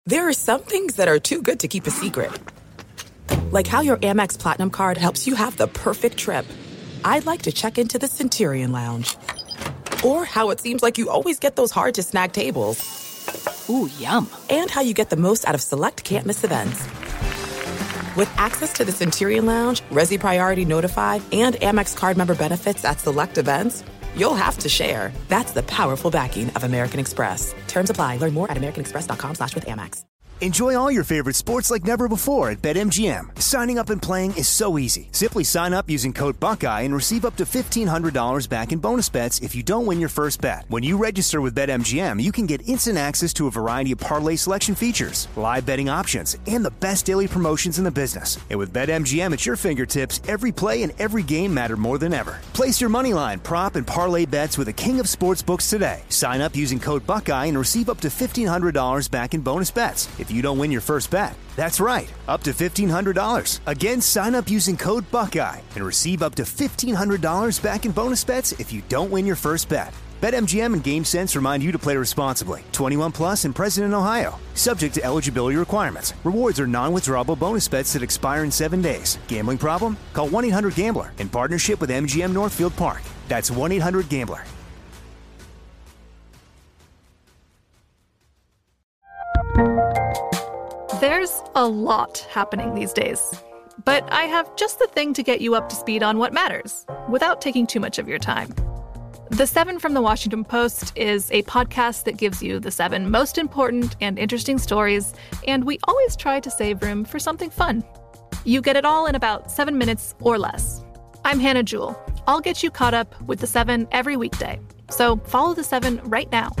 There are some things that are too good to keep a secret. Like how your Amex Platinum card helps you have the perfect trip. I'd like to check into the Centurion Lounge. Or how it seems like you always get those hard-to-snag tables. Ooh, yum. And how you get the most out of select can't-miss events. With access to the Centurion Lounge, Resi Priority Notified, and Amex card member benefits at select events, you'll have to share. That's the powerful backing of American Express. Terms apply. Learn more at americanexpress.com/withAmex. Enjoy all your favorite sports like never before at BetMGM. Signing up and playing is so easy. Simply sign up using code Buckeye and receive up to $1,500 back in bonus bets if you don't win your first bet. When you register with BetMGM, you can get instant access to a variety of parlay selection features, live betting options, and the best daily promotions in the business. And with BetMGM at your fingertips, every play and every game matter more than ever. Place your moneyline, prop, and parlay bets with the king of sportsbooks today. Sign up using code Buckeye and receive up to $1,500 back in bonus bets if you don't win your first bet. That's right, up to $1,500. Again, sign up using code Buckeye and receive up to $1,500 back in bonus bets if you don't win your first bet. BetMGM and GameSense remind you to play responsibly. 21 plus and present in Ohio. Subject to eligibility requirements. Rewards are non-withdrawable bonus bets that expire in 7 days. Gambling problem? Call 1-800-GAMBLER in partnership with MGM Northfield Park. That's 1-800-GAMBLER. There's a lot happening these days, but I have just the thing to get you up to speed on what matters without taking too much of your time. The 7 from the Washington Post is a podcast that gives you the 7 most important and interesting stories, and we always try to save room for something fun. You get it all in about 7 minutes or less. I'm Hannah Jewell. I'll get you caught up with the 7 every weekday. So follow the 7 right now.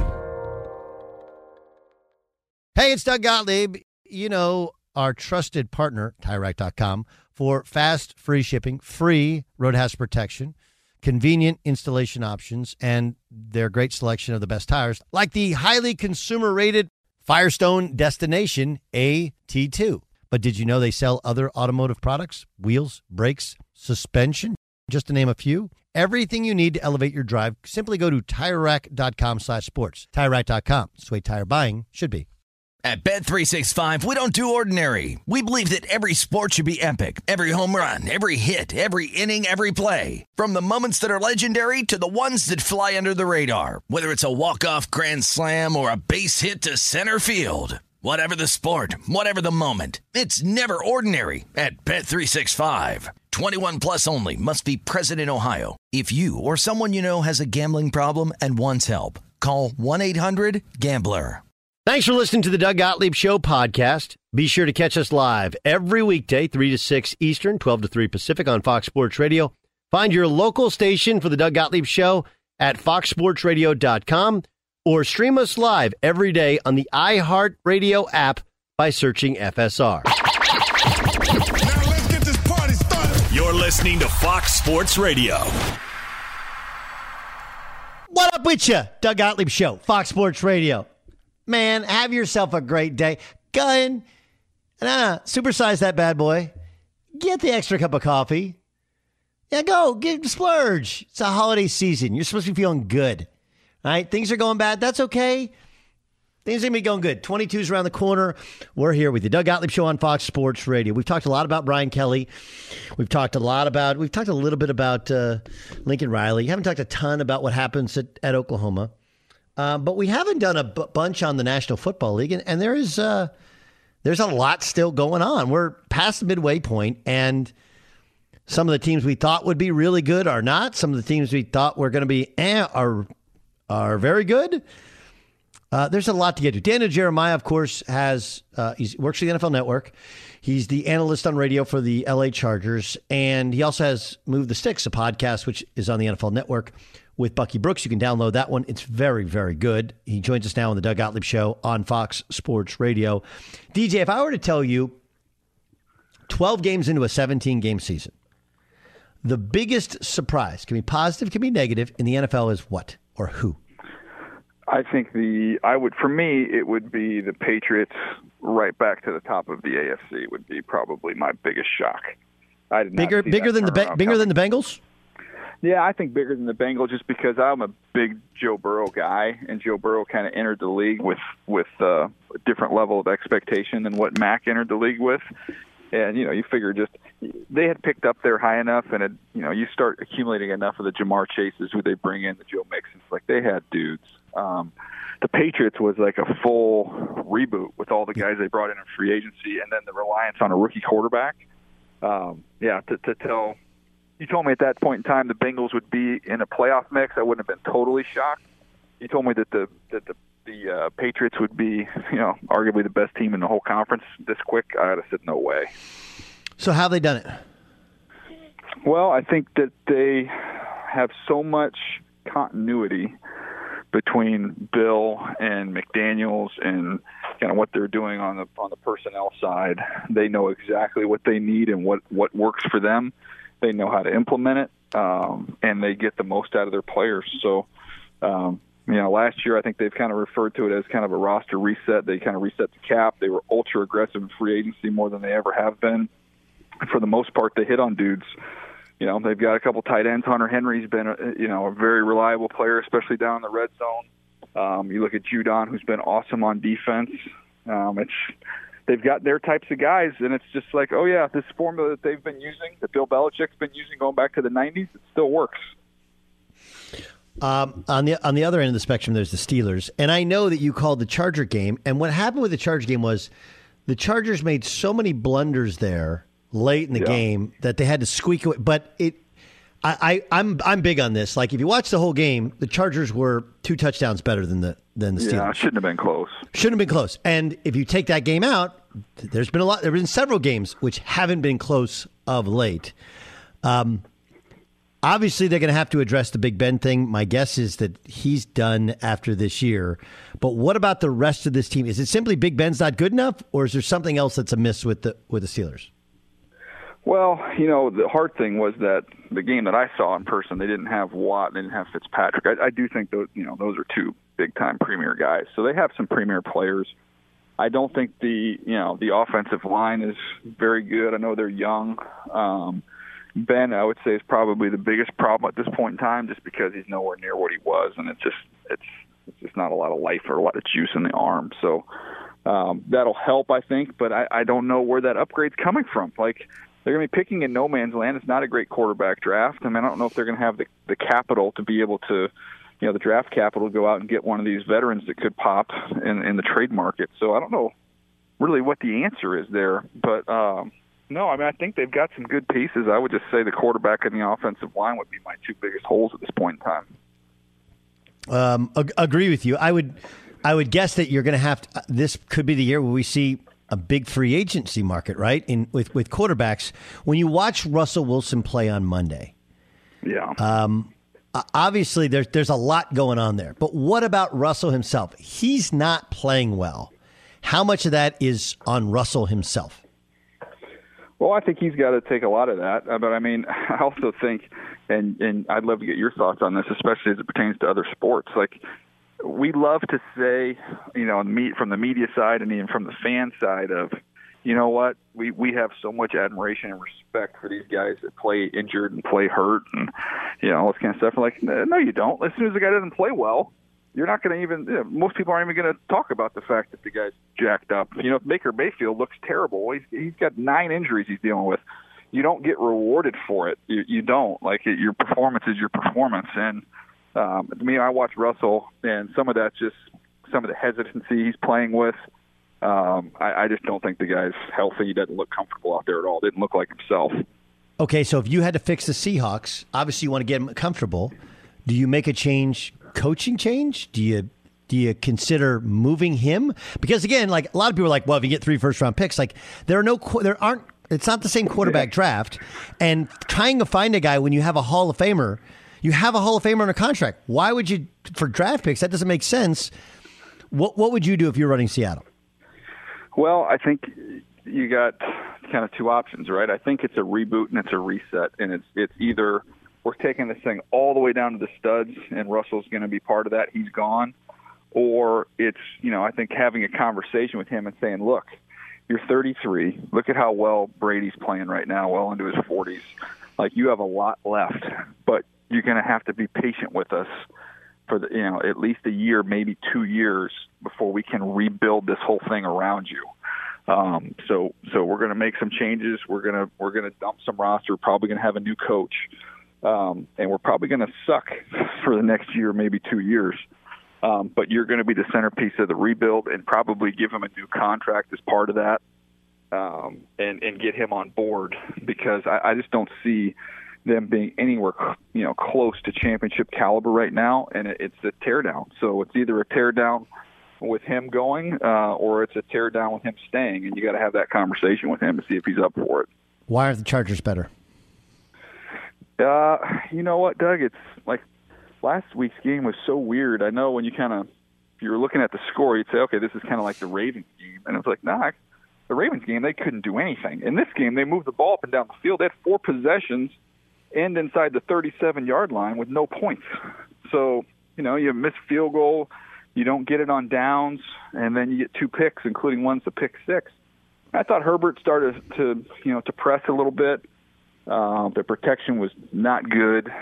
Hey, it's Doug Gottlieb. You know, our trusted partner, TireRack.com, for fast, free shipping, free road hazard protection, convenient installation options, and their great selection of the best tires, like the highly consumer-rated Firestone Destination AT2. But did you know they sell other automotive products? Wheels, brakes, suspension, just to name a few. Everything you need to elevate your drive, simply go to TireRack.com/sports. TireRack.com. That's the way tire buying should be. At Bet365, we don't do ordinary. We believe that every sport should be epic. Every home run, every hit, every inning, every play. From the moments that are legendary to the ones that fly under the radar. Whether it's a walk-off grand slam or a base hit to center field. Whatever the sport, whatever the moment. It's never ordinary at Bet365. 21 plus only. Must be present in Ohio. If you or someone you know has a gambling problem and wants help, call 1-800-GAMBLER. Thanks for listening to the Doug Gottlieb Show podcast. Be sure to catch us live every weekday, 3 to 6 Eastern, 12 to 3 Pacific on Fox Sports Radio. Find your local station for the Doug Gottlieb Show at foxsportsradio.com or stream us live every day on the iHeartRadio app by searching FSR. Now let's get this party started. You're listening to Fox Sports Radio. What up with you? Doug Gottlieb Show, Fox Sports Radio. Man, have yourself a great day. Go ahead and supersize that bad boy. Get the extra cup of coffee. Yeah, go. Get splurge. It's a holiday season. You're supposed to be feeling good. All right? Things are going bad. That's okay. Things are going to be going good. 22's around the corner. We're here with the Doug Gottlieb Show on Fox Sports Radio. We've talked a lot about Brian Kelly. We've talked a little bit about Lincoln Riley. Haven't talked a ton about what happens at Oklahoma. But we haven't done a bunch on the National Football League, and there's a lot still going on. We're past the midway point, and some of the teams we thought would be really good are not. Some of the teams we thought were going to be are very good. There's a lot to get to. Daniel Jeremiah, of course, he works for the NFL Network. He's the analyst on radio for the LA Chargers, and he also has Move the Sticks, a podcast which is on the NFL Network with Bucky Brooks. You can download that one. It's very, very good. He joins us now on the Doug Gottlieb Show on Fox Sports Radio. DJ, if I were to tell you 12 games into a 17-game season, the biggest surprise, can be positive, can be negative, in the NFL is what or who? I think for me, it would be the Patriots right back to the top of the AFC would be probably my biggest shock. I did not bigger than the Bengals? Yeah, I think bigger than the Bengals just because I'm a big Joe Burrow guy, and Joe Burrow kind of entered the league with a different level of expectation than what Mac entered the league with. And, you figure just they had picked up there high enough, and, you start accumulating enough of the Jamar Chases who they bring in, the Joe Mixons. Like, they had dudes. The Patriots was like a full reboot with all the guys they brought in free agency and then the reliance on a rookie quarterback. To tell – you told me at that point in time the Bengals would be in a playoff mix, I wouldn't have been totally shocked. You told me that the Patriots would be, arguably the best team in the whole conference this quick. I'd have said no way. So how have they done it? Well, I think that they have so much continuity between Bill and McDaniels and kind of what they're doing on the personnel side. They know exactly what they need and what works for them. They know how to implement it, and they get the most out of their players. So, last year I think they've kind of referred to it as kind of a roster reset. They kind of reset the cap. They were ultra aggressive in free agency more than they ever have been. And for the most part, they hit on dudes. They've got a couple tight ends. Hunter Henry's been, a very reliable player, especially down in the red zone. You look at Judon, who's been awesome on defense. They've got their types of guys, and it's just like, oh, yeah, this formula that they've been using, that Bill Belichick's been using going back to the 90s, it still works. On the other end of the spectrum, there's the Steelers. And I know that you called the Charger game, and what happened with the Charger game was the Chargers made so many blunders there late in the game that they had to squeak away. But I'm big on this. Like, if you watch the whole game, the Chargers were 2 touchdowns better than the Steelers. Yeah, it shouldn't have been close. Shouldn't have been close. And if you take that game out, there have been several games which haven't been close of late. Obviously, they're going to have to address the Big Ben thing. My guess is that he's done after this year. But what about the rest of this team? Is it simply Big Ben's not good enough, or is there something else that's amiss with the Steelers? Well, the hard thing was that the game that I saw in person, they didn't have Watt, they didn't have Fitzpatrick. I do think those are 2 big-time premier guys. So they have some premier players. I don't think the offensive line is very good. I know they're young. Ben, I would say, is probably the biggest problem at this point in time, just because he's nowhere near what he was, and it's just not a lot of life or a lot of juice in the arm. So that'll help, I think, but I don't know where that upgrade's coming from. Like, they're going to be picking in no man's land. It's not a great quarterback draft. I mean, I don't know if they're going to have the capital to be able to, the draft capital to go out and get one of these veterans that could pop in the trade market. So I don't know really what the answer is there. But, no, I mean, I think they've got some good pieces. I would just say the quarterback and the offensive line would be my 2 biggest holes at this point in time. Agree with you. I would guess that you're going to have to, this could be the year where we see a big free agency market, right? With quarterbacks. When you watch Russell Wilson play on Monday, obviously there's a lot going on there. But what about Russell himself? He's not playing well. How much of that is on Russell himself? Well, I think he's got to take a lot of that. But, I mean, I also think, and I'd love to get your thoughts on this, especially as it pertains to other sports. Like, we love to say, from the media side and even from the fan side of, you know what, we have so much admiration and respect for these guys that play injured and play hurt and, all this kind of stuff. We're like, no, you don't. As soon as the guy doesn't play well, you're not going to even most people aren't even going to talk about the fact that the guy's jacked up. Baker Mayfield looks terrible. He's got 9 injuries he's dealing with. You don't get rewarded for it. You don't. Like, your performance is your performance. And to me, I watch Russell, and some of that's just some of the hesitancy he's playing with. I just don't think the guy's healthy. He doesn't look comfortable out there at all. Didn't look like himself. Okay, so if you had to fix the Seahawks, obviously you want to get him comfortable. Do you make a coaching change? Do you consider moving him? Because again, like, a lot of people are like, well, if you get 3 first-round picks, like, it's not the same quarterback draft. And trying to find a guy when you have a Hall of Famer, on a contract. Why would you, for draft picks? That doesn't make sense. What would you do if you're running Seattle? Well, I think you got kind of 2 options, right? I think it's a reboot and it's a reset, and it's either we're taking this thing all the way down to the studs, and Russell's going to be part of that. He's gone. Or it's, I think having a conversation with him and saying, look, you're 33. Look at how well Brady's playing right now, well into his 40s. Like, you have a lot left, but you're going to have to be patient with us for at least a year, maybe 2 years before we can rebuild this whole thing around you. So we're going to make some changes. We're going to dump some roster. We're probably going to have a new coach, and we're probably going to suck for the next year, maybe 2 years. But you're going to be the centerpiece of the rebuild, and probably give him a new contract as part of that, and get him on board, because I just don't see them being anywhere close to championship caliber right now, and it's a teardown. So it's either a teardown with him going, or it's a teardown with him staying, and you got to have that conversation with him to see if he's up for it. Why aren't the Chargers better? You know what, Doug? It's like last week's game was so weird. I know when if you were looking at the score, you'd say, okay, this is kind of like the Ravens game, and it's like, nah. The Ravens game, they couldn't do anything. In this game, they moved the ball up and down the field. They had 4 possessions end inside the 37-yard line with no points. So, you miss field goal, you don't get it on downs, and then you get 2 picks, including one's a pick 6. I thought Herbert started to press a little bit. The protection was not good.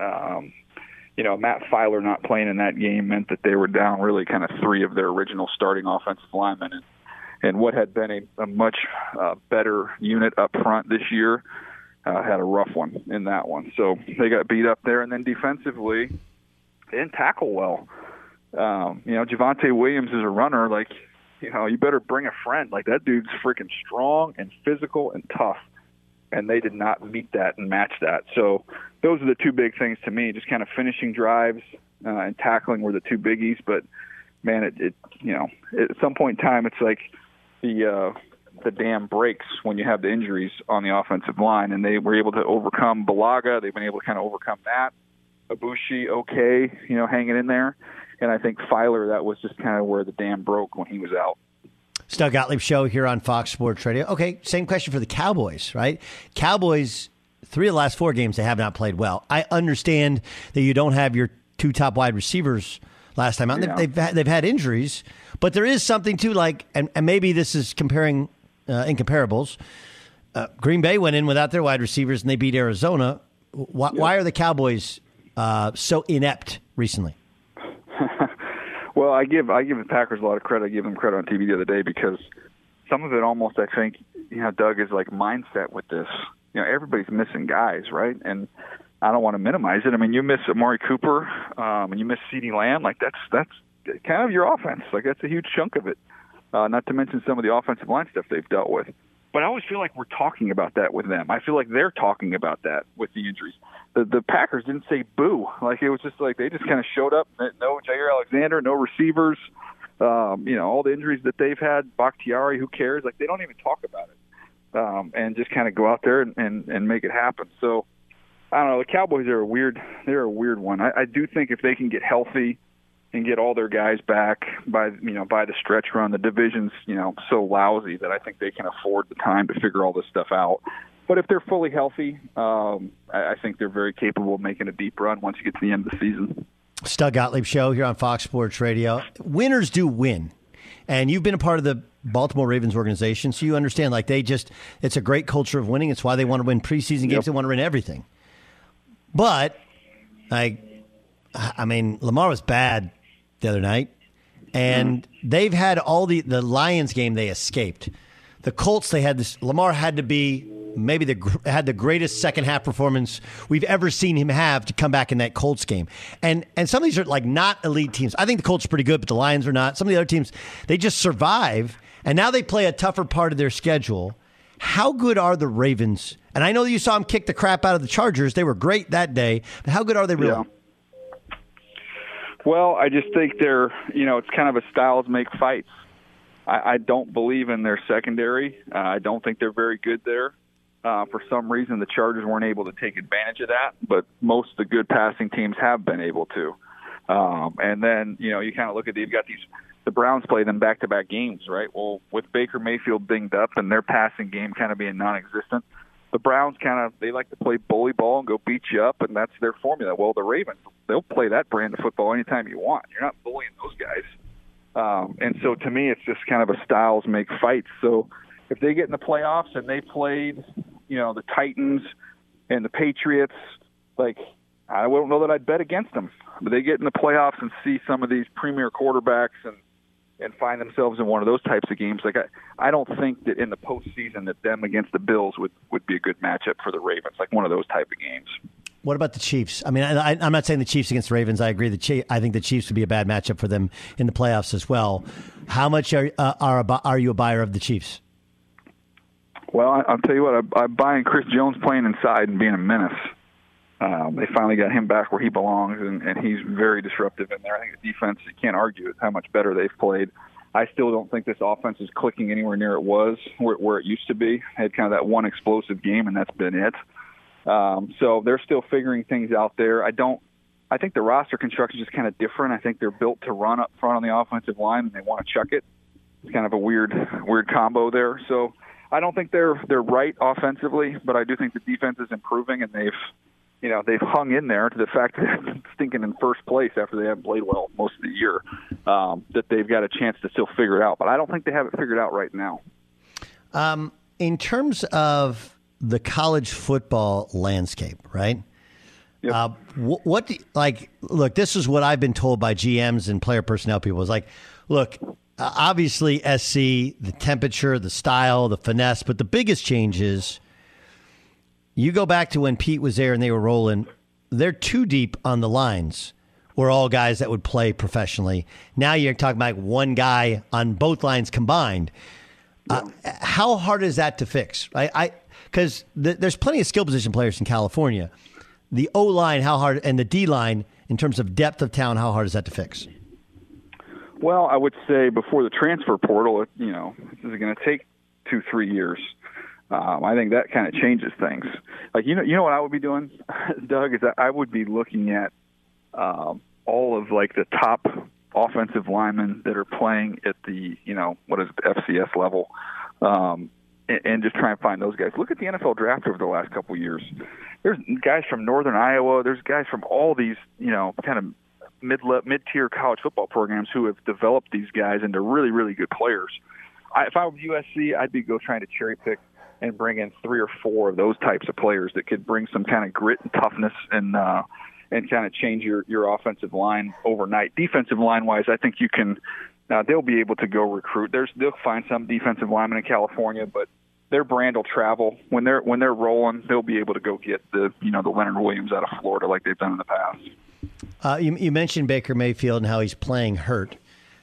Matt Filer not playing in that game meant that they were down really kind of 3 of their original starting offensive linemen. And what had been a much better unit up front this year had a rough one in that one. So they got beat up there. And then defensively, they didn't tackle well. Javonte Williams is a runner. You better bring a friend. That dude's freaking strong and physical and tough. And they did not meet that and match that. So those are the 2 big things to me. Just kind of finishing drives and tackling were the 2 biggies. But, man, at some point in time, it's like the dam breaks when you have the injuries on the offensive line, and they were able to overcome Balaga. They've been able to kind of overcome that. Ibushi, okay, hanging in there. And I think Filer, that was just kind of where the dam broke when he was out. Doug Gottlieb Show here on Fox Sports Radio. Okay, same question for the Cowboys, right? Cowboys, 3 of the last 4 games, they have not played well. I understand that you don't have your 2 top wide receivers last time out. Yeah. They've had injuries, but there is something to and maybe this is comparing incomparables. Green Bay went in without their wide receivers and they beat Arizona. Why are the Cowboys so inept recently? Well, I give the Packers a lot of credit. I give them credit on TV the other day because some of it almost, I think, Doug, is like mindset with this. Everybody's missing guys, right? And I don't want to minimize it. I mean, you miss Amari Cooper and you miss CeeDee Lamb. That's kind of your offense. That's a huge chunk of it. Not to mention some of the offensive line stuff they've dealt with. But I always feel like we're talking about that with them. I feel like they're talking about that with the injuries. The Packers didn't say boo. It was just they just kind of showed up. No Jair Alexander, no receivers. All the injuries that they've had. Bakhtiari, who cares? They don't even talk about it. And just kind of go out there and make it happen. So I don't know. The Cowboys are they're a weird one. I do think if they can get healthy and get all their guys back by the stretch run, the division's so lousy that I think they can afford the time to figure all this stuff out. But if they're fully healthy, I think they're very capable of making a deep run once you get to the end of the season. Doug Gottlieb Show here on Fox Sports Radio. Winners do win. And you've been a part of the Baltimore Ravens organization, so you understand, it's a great culture of winning. It's why they want to win preseason games. Yep. They want to win everything. But, Lamar was bad the other night. And they've had all the Lions game, they escaped. The Colts, they had this. Lamar had to be had the greatest second half performance we've ever seen him have to come back in that Colts game. And some of these are not elite teams. I think the Colts are pretty good, but the Lions are not. Some of the other teams, they just survive. And now they play a tougher part of their schedule. How good are the Ravens? And I know that you saw them kick the crap out of the Chargers. They were great that day. But how good are they really? Yeah. Well, I just think they're, it's kind of a styles make fights. I don't believe in their secondary. I don't think they're very good there. For some reason, the Chargers weren't able to take advantage of that, but most of the good passing teams have been able to. And then, you kind of look at you've got the Browns play them back-to-back games, right? Well, with Baker Mayfield dinged up and their passing game kind of being non-existent, the Browns they like to play bully ball and go beat you up, and that's their formula. Well, the Ravens, they'll play that brand of football anytime you want. You're not bullying those guys. And so to me, it's just kind of a styles make fights. So if they get in the playoffs and they played, the Titans and the Patriots, I don't know that I'd bet against them. But they get in the playoffs and see some of these premier quarterbacks and find themselves in one of those types of games. Like I don't think that in the postseason that them against the Bills would be a good matchup for the Ravens, like one of those type of games. What about the Chiefs? I mean, I'm not saying the Chiefs against the Ravens. I agree. I think the Chiefs would be a bad matchup for them in the playoffs as well. How much are you a buyer of the Chiefs? Well, I'll tell you what. I'm buying Chris Jones playing inside and being a menace. They finally got him back where he belongs, and he's very disruptive in there. I think the defense, you can't argue with how much better they've played. I still don't think this offense is clicking anywhere near it was where it used to be. Had kind of that one explosive game, and that's been it. So they're still figuring things out there. I think the roster construction is kind of different. I think they're built to run up front on the offensive line, and they want to chuck it. It's kind of a weird combo there. So I don't think they're right offensively, but I do think the defense is improving, and they've hung in there to the fact that they're stinking in first place after they haven't played well most of the year, that they've got a chance to still figure it out. But I don't think they have it figured out right now. In terms of the college football landscape, right? Yep. Look, this is what I've been told by GMs and player personnel people. Is like, look, obviously SC, the temperature, the style, the finesse, but the biggest change is you go back to when Pete was there and they were rolling. They're too deep on the lines. Were all guys that would play professionally. Now you're talking about one guy on both lines combined. How hard is that to fix? Because there's plenty of skill position players in California. The O-line, how hard, and the D-line, in terms of depth of talent, how hard is that to fix? Well, I would say before the transfer portal, this is going to take 2-3 years. I think that kind of changes things. Like, you know what I would be doing, Doug, is that I would be looking at all of like the top offensive linemen that are playing at the, FCS level, and just try and find those guys. Look at the NFL draft over the last couple of years. There's guys from Northern Iowa. There's guys from all these, kind of mid-tier college football programs who have developed these guys into really, really good players. If I were USC, I'd be trying to cherry pick and bring in 3 or 4 of those types of players that could bring some kind of grit and toughness and kind of change your offensive line overnight. Defensive line-wise, I think you can they'll be able to go recruit. They'll find some defensive linemen in California, but their brand will travel. When they're rolling, they'll be able to go get the Leonard Williams out of Florida like they've done in the past. You mentioned Baker Mayfield and how he's playing hurt.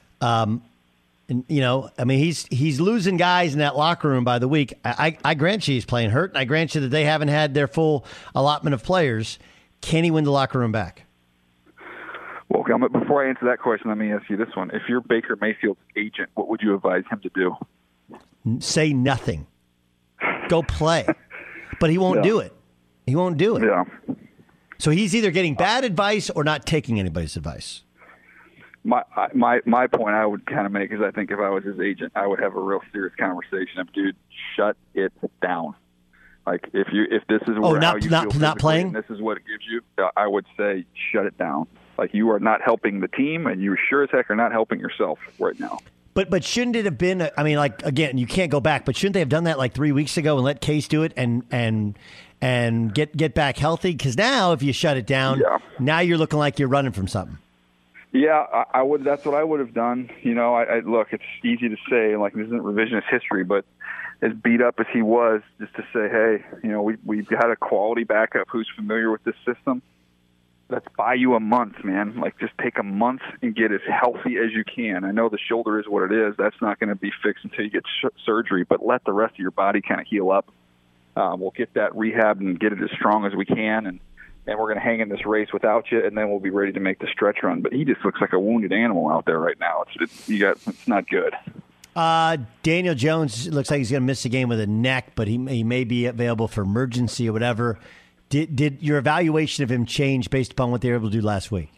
He's losing guys in that locker room by the week. I grant you he's playing hurt, and I grant you that they haven't had their full allotment of players. Can he win the locker room back? Well, before I answer that question, let me ask you this one. If you're Baker Mayfield's agent, what would you advise him to do? Say nothing. Go play. But he won't do it. He won't do it. Yeah. So he's either getting bad advice or not taking anybody's advice. My point I would kind of make is I think if I was his agent, I would have a real serious conversation of, dude, shut it down. Like if this is how you feel not playing, and this is what it gives you, I would say shut it down. Like you are not helping the team, and you sure as heck are not helping yourself right now. But shouldn't it have been? I mean, like again, you can't go back. But shouldn't they have done that like 3 weeks ago and let Case do it and get back healthy? Because now if you shut it down, now you're looking like you're running from something. Yeah, I would. That's what I would have done. Look, it's easy to say, like this isn't revisionist history, but as beat up as he was, just to say, hey, we've got a quality backup who's familiar with this system. Let's buy you a month, man. Like just take a month and get as healthy as you can. I know the shoulder is what it is. That's not going to be fixed until you get surgery, but let the rest of your body kind of heal up. We'll get that rehab and get it as strong as we can, and we're going to hang in this race without you, and then we'll be ready to make the stretch run. But he just looks like a wounded animal out there right now. It's not good. Daniel Jones looks like he's going to miss the game with a neck, but he may be available for emergency or whatever. Did your evaluation of him change based upon what they were able to do last week?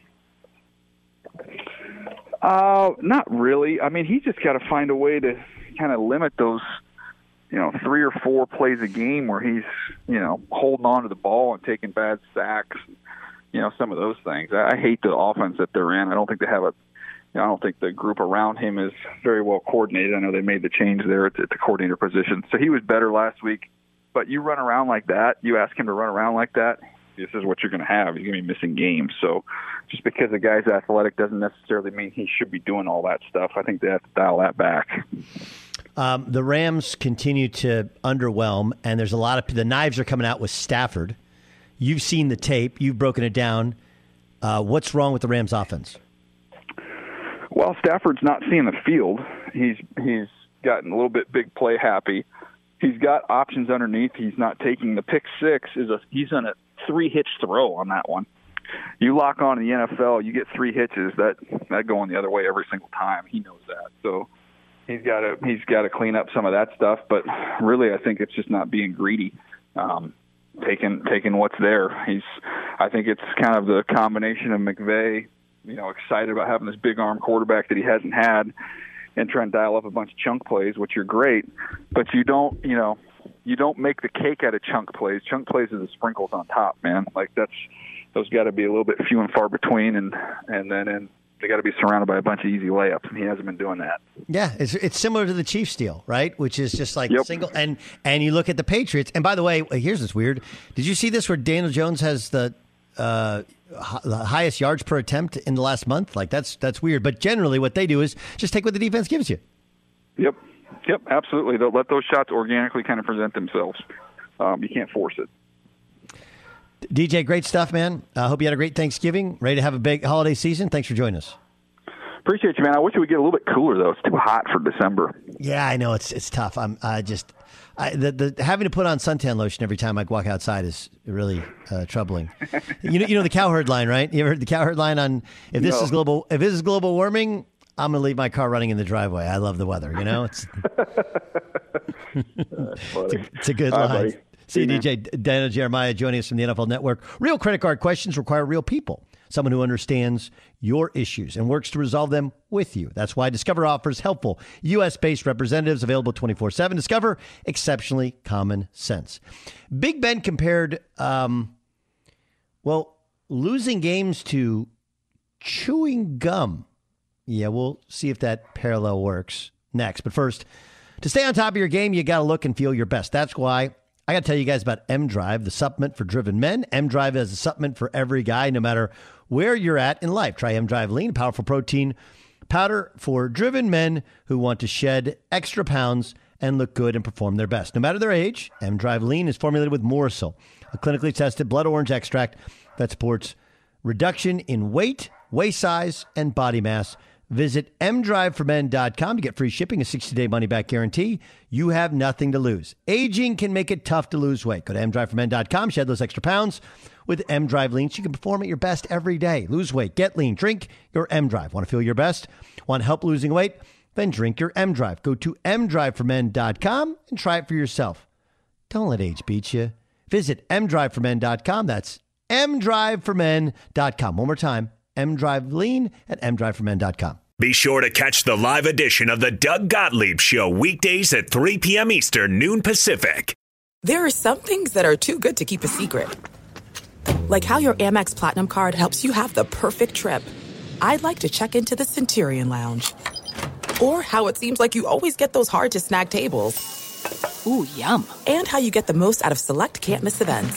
Not really. I mean, he's just got to find a way to kind of limit those, 3 or 4 plays a game where he's, holding on to the ball and taking bad sacks, some of those things. I hate the offense that they're in. I don't think they have I don't think the group around him is very well coordinated. I know they made the change there at the coordinator position. So he was better last week. But you run around like that, you ask him to run around like that, this is what you're going to have. You're going to be missing games. So just because a guy's athletic doesn't necessarily mean he should be doing all that stuff. I think they have to dial that back. The Rams continue to underwhelm, and there's a lot of the knives are coming out with Stafford. You've seen the tape. You've broken it down. What's wrong with the Rams offense? Well, Stafford's not seeing the field. He's gotten a little bit big play happy. He's got options underneath. He's not taking the pick six. He's on a 3-hitch throw on that one. You lock on in the NFL, you get 3 hitches. That going the other way every single time. He knows that. So he's got to clean up some of that stuff. But really, I think it's just not being greedy. Taking what's there. I think it's kind of the combination of McVay, excited about having this big arm quarterback that he hasn't had, and trying to dial up a bunch of chunk plays, which are great, but you don't make the cake out of chunk plays. Chunk plays are the sprinkles on top, man. Like those got to be a little bit few and far between, and then they got to be surrounded by a bunch of easy layups, and he hasn't been doing that. Yeah, it's similar to the Chiefs deal, right? Which is just like Yep. single. And you look at the Patriots, and by the way, here's what's weird. Did you see this where Daniel Jones has the highest yards per attempt in the last month? Like that's weird. But generally, what they do is just take what the defense gives you. Yep, absolutely. They'll let those shots organically kind of present themselves. You can't force it. DJ, great stuff, man. I hope you had a great Thanksgiving. Ready to have a big holiday season. Thanks for joining us. Appreciate you, man. I wish it would get a little bit cooler, though. It's too hot for December. Yeah, I know. It's tough. The having to put on suntan lotion every time I walk outside is really troubling. You know the cowherd line, right? You ever heard the cowherd line on if this is global warming, I'm going to leave my car running in the driveway. I love the weather, It's it's a good line. Buddy. See you, DJ. Daniel Jeremiah joining us from the NFL Network. Real credit card questions require real people. Someone who understands your issues and works to resolve them with you. That's why Discover offers helpful U.S.-based representatives available 24/7. Discover, exceptionally common sense. Big Ben compared, losing games to chewing gum. Yeah, we'll see if that parallel works next. But first, to stay on top of your game, you got to look and feel your best. That's why I got to tell you guys about M-Drive, the supplement for driven men. M-Drive is a supplement for every guy, no matter where you're at in life. Try M-Drive Lean, a powerful protein powder for driven men who want to shed extra pounds and look good and perform their best. No matter their age, M-Drive Lean is formulated with Morrisil, a clinically tested blood orange extract that supports reduction in weight, waist size, and body mass. Visit mdriveformen.com to get free shipping, a 60-day money-back guarantee. You have nothing to lose. Aging can make it tough to lose weight. Go to mdriveformen.com, shed those extra pounds. With M-Drive Lean, so you can perform at your best every day. Lose weight, get lean, drink your M-Drive. Want to feel your best? Want help losing weight? Then drink your M-Drive. Go to mdriveformen.com and try it for yourself. Don't let age beat you. Visit mdriveformen.com. That's mdriveformen.com. One more time, M-Drive Lean at mdriveformen.com. Be sure to catch the live edition of the Doug Gottlieb Show weekdays at 3 p.m. Eastern, noon Pacific. There are some things that are too good to keep a secret. Like how your Amex Platinum card helps you have the perfect trip. I'd like to check into the Centurion Lounge. Or how it seems like you always get those hard-to-snag tables. Ooh, yum. And how you get the most out of select can't-miss events.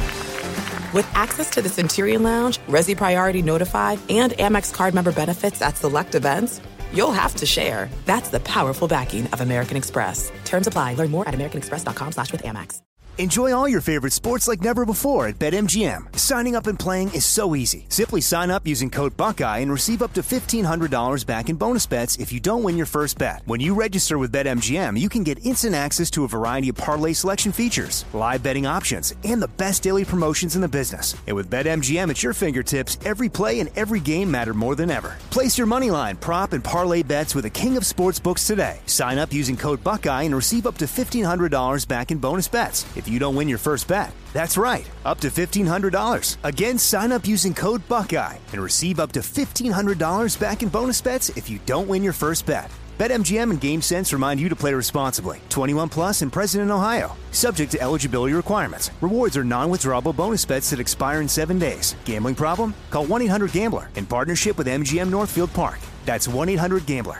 With access to the Centurion Lounge, Resi Priority Notified, and Amex card member benefits at select events, you'll have to share. That's the powerful backing of American Express. Terms apply. Learn more at americanexpress.com/withAmex. Enjoy all your favorite sports like never before at BetMGM. Signing up and playing is so easy. Simply sign up using code Buckeye and receive up to $1,500 back in bonus bets if you don't win your first bet. When you register with BetMGM, you can get instant access to a variety of parlay selection features, live betting options, and the best daily promotions in the business. And with BetMGM at your fingertips, every play and every game matter more than ever. Place your moneyline, prop, and parlay bets with the king of sportsbooks today. Sign up using code Buckeye and receive up to $1,500 back in bonus bets if you don't win your first bet. That's right, up to $1,500. Again, sign up using code Buckeye and receive up to $1,500 back in bonus bets if you don't win your first bet. BetMGM and GameSense remind you to play responsibly. 21 plus and present in Ohio. Subject to eligibility requirements. Rewards are non-withdrawable bonus bets that expire in 7 days. Gambling problem? Call 1-800-GAMBLER in partnership with MGM Northfield Park. That's 1-800-GAMBLER.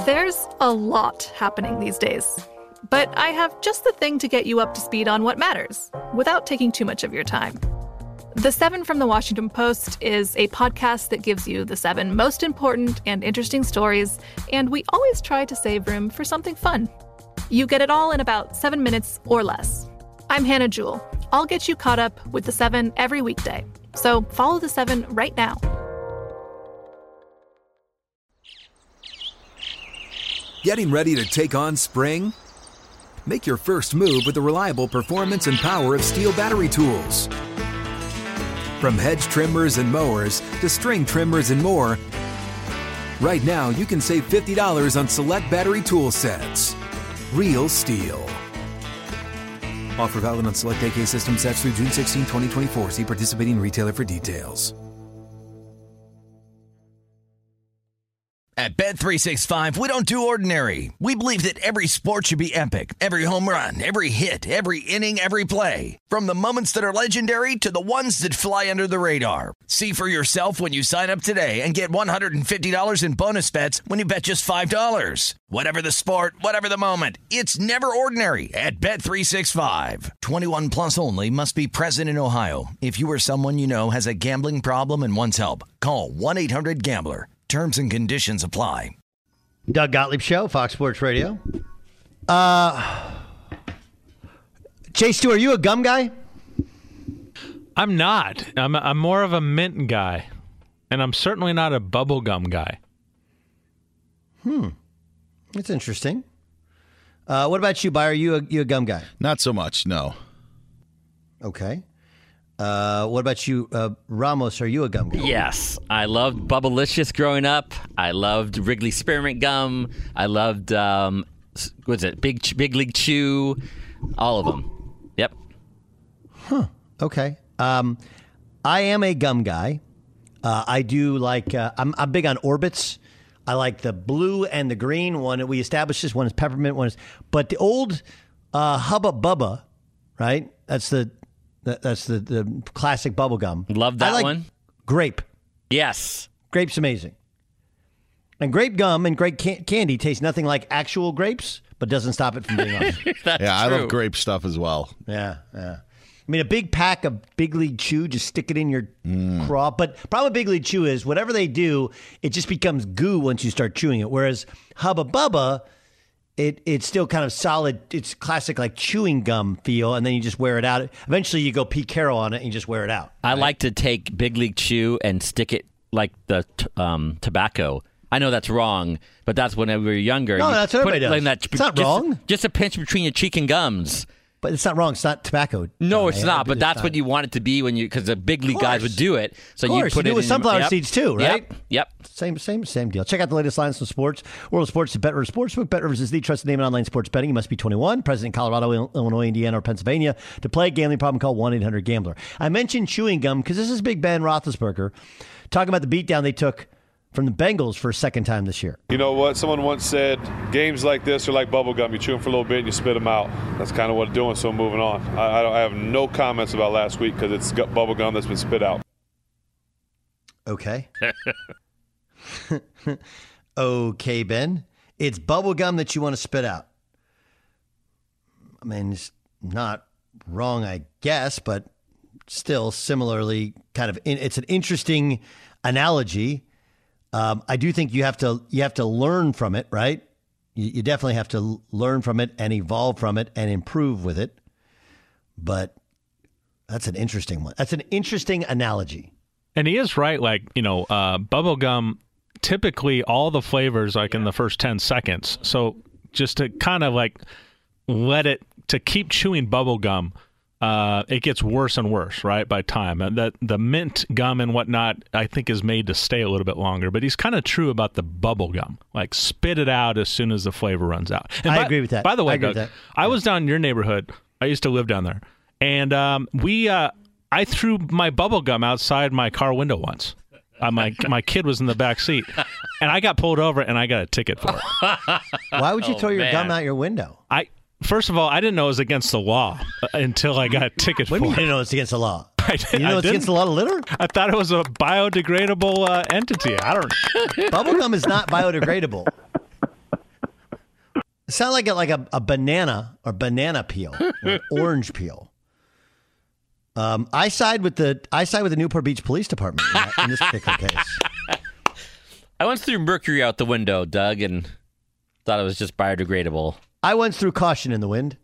There's a lot happening these days, but I have just the thing to get you up to speed on what matters without taking too much of your time. The 7 from the Washington Post is a podcast that gives you the 7 most important and interesting stories, and we always try to save room for something fun. You get it all in about 7 minutes or less. I'm Hannah Jewell. I'll get you caught up with the 7 every weekday. So follow the 7 right now. Getting ready to take on spring? Make your first move with the reliable performance and power of Steel battery tools. From hedge trimmers and mowers to string trimmers and more, right now you can save $50 on select battery tool sets. Real Steel. Offer valid on select AK system sets through June 16, 2024. See participating retailer for details. At Bet365, we don't do ordinary. We believe that every sport should be epic. Every home run, every hit, every inning, every play. From the moments that are legendary to the ones that fly under the radar. See for yourself when you sign up today and get $150 in bonus bets when you bet just $5. Whatever the sport, whatever the moment, it's never ordinary at Bet365. 21 plus only. Must be present in Ohio. If you or someone you know has a gambling problem and wants help, call 1-800-GAMBLER. Terms and conditions apply. Doug Gottlieb Show, Fox Sports Radio. Chase Stewart, are you a gum guy? I'm not. I'm more of a mint guy. And I'm certainly not a bubble gum guy. That's interesting. What about you, By? Are you a gum guy? Not so much, no. Okay. What about you, Ramos? Are you a gum guy? Yes. I loved Bubblicious growing up. I loved Wrigley Spearmint Gum. I loved, what's it, Big League Chew. All of them. Yep. Okay. I am a gum guy. I do like, I'm big on Orbits. I like the blue and the green one. We established this one is peppermint, one is, but the old Hubba Bubba, right? That's the classic bubble gum. Love that one. Grape. Yes. Grape's amazing. And grape gum and grape candy taste nothing like actual grapes, but doesn't stop it from being awesome. Yeah, true. I love grape stuff as well. Yeah. I mean, a big pack of Big League Chew, just stick it in your craw. But problem with Big League Chew is whatever they do, it just becomes goo once you start chewing it. Whereas Hubba Bubba, it's still kind of solid. It's classic like chewing gum feel, and then you just wear it out. Eventually, you go Pete Carroll on it and you just wear it out. I like to take Big League Chew and stick it like the tobacco. I know that's wrong, but that's when we were younger. No, that's what everybody does. It's not wrong. Just a pinch between your cheek and gums. But it's not wrong. It's not tobacco. No, it's not. But that's what you want it to be when because the big league guys would do it. So you put it with sunflower seeds too, right? Yep. Same deal. Check out the latest lines from sports. World of Sports at BetRivers Sportsbook. BetRivers is the trusted name in online sports betting. You must be 21, present in Colorado, Illinois, Indiana, or Pennsylvania. To play a gambling problem, call 1-800-GAMBLER. I mentioned chewing gum because this is Big Ben Roethlisberger talking about the beatdown they took from the Bengals for a second time this year. You know what? Someone once said, games like this are like bubble gum. You chew them for a little bit and you spit them out. That's kind of what it's doing, so I'm moving on. I have no comments about last week because it's bubble gum that's been spit out. Okay. Okay, Ben. It's bubble gum that you want to spit out. I mean, it's not wrong, I guess, but still similarly kind of, it's an interesting analogy. I do think you have to learn from it, right? You definitely have to learn from it and evolve from it and improve with it. But that's an interesting one. That's an interesting analogy. And he is right. Like, bubble gum, typically all the flavors like in the first 10 seconds. So just to kind of like to keep chewing bubble gum, it gets worse and worse, right, by time. And the mint gum and whatnot, I think, is made to stay a little bit longer. But he's kind of true about the bubble gum. Like, spit it out as soon as the flavor runs out. And I agree with that. By the way, Doug, I was down in your neighborhood. I used to live down there. And I threw my bubble gum outside my car window once. My kid was in the back seat. And I got pulled over, and I got a ticket for it. Why would you throw your gum out your window? First of all, I didn't know it was against the law until I got a ticket for it. What do you didn't know it's against the law? You know it's against the law to litter? I thought it was a biodegradable entity. I don't. Bubblegum is not biodegradable. sound like a banana or banana peel or orange peel. I side with the Newport Beach Police Department in this particular case. I once threw mercury out the window, Doug, and thought it was just biodegradable. I once threw caution in the wind.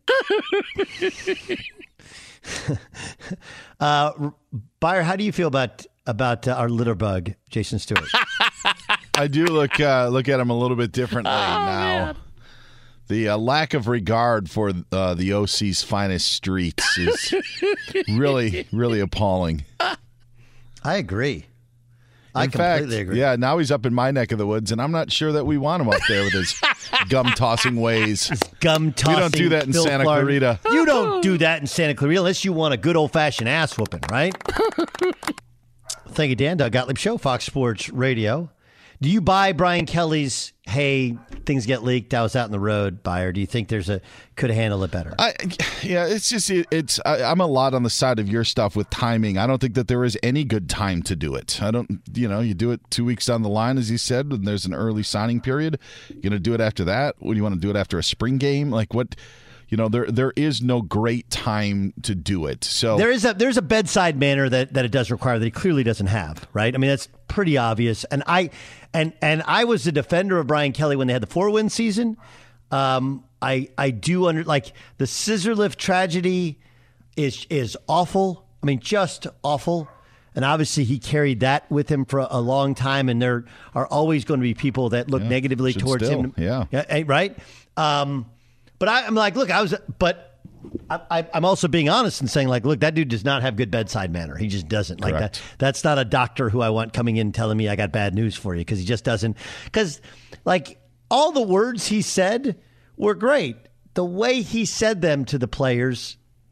Byer, how do you feel about our litter bug, Jason Stewart? I do look at him a little bit differently now. Man. The lack of regard for the OC's finest streets is really, really appalling. I agree. I completely agree. Yeah, now he's up in my neck of the woods, and I'm not sure that we want him up there with his gum-tossing ways. Gum-tossing. We don't do that in Santa Clarita. You don't do that in Santa Clarita unless you want a good old-fashioned ass-whooping, right? Thank you, Dan. Doug Gottlieb Show, Fox Sports Radio. Do you buy Brian Kelly's, hey, things get leaked, I was out on the road, Byer? Do you think could handle it better? I'm a lot on the side of your stuff with timing. I don't think that there is any good time to do it. You do it 2 weeks down the line, as you said, when there's an early signing period. You're going to do it after that? When you want to do it after a spring game? Like what? There is no great time to do it. So there's a bedside manner that it does require that he clearly doesn't have, right? I mean, that's pretty obvious. And I was a defender of Brian Kelly when they had the 4-win season. I do the scissor lift tragedy is awful. I mean, just awful. And obviously he carried that with him for a long time. And there are always going to be people that look negatively towards him. Yeah. Right. But I'm like, look, I'm also being honest and saying, like, look, that dude does not have good bedside manner. He just doesn't. Correct. Like that. That's not a doctor who I want coming in telling me I got bad news for you, because he just doesn't. Because, like, all the words he said were great. The way he said them to the players,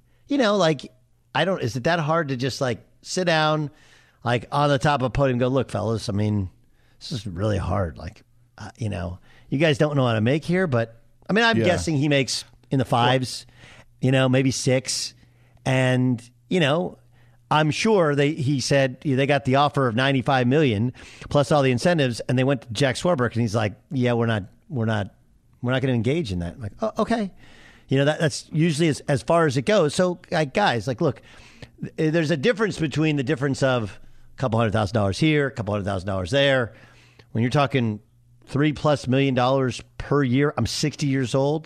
is it that hard to just, like, sit down, like, on the top of a podium and go, look, fellas, I mean, this is really hard. Like, you guys don't know how to make here, but I mean, I'm guessing he makes in the 5s, maybe 6. And, I'm sure he said they got the offer of $95 million plus all the incentives, and they went to Jack Swarbrick, and he's like, yeah, we're not going to engage in that. I'm like, oh, okay. That's usually as far as it goes. So, guys, look, there's a difference between the difference of a couple $100,000 here, a couple $100,000 there. When you're talking $3+ million per year, I'm 60 years old.